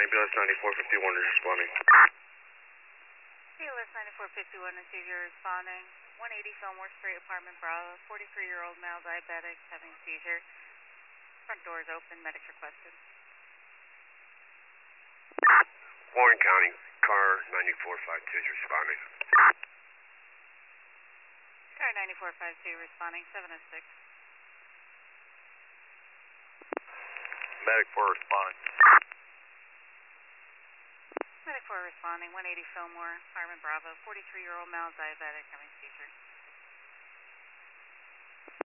BLS 9451 is responding. BLS 9451 is seizure responding. 180 Fillmore Street, apartment Bravo. 43-year-old male diabetic having seizure. Front door is open. Medics requested. Warren County, car 9452 is responding. Car 9452 responding. 706. Medic 4 responding. Medic 4 responding. 180 Fillmore, apartment Bravo. 43-year-old male diabetic having seizure.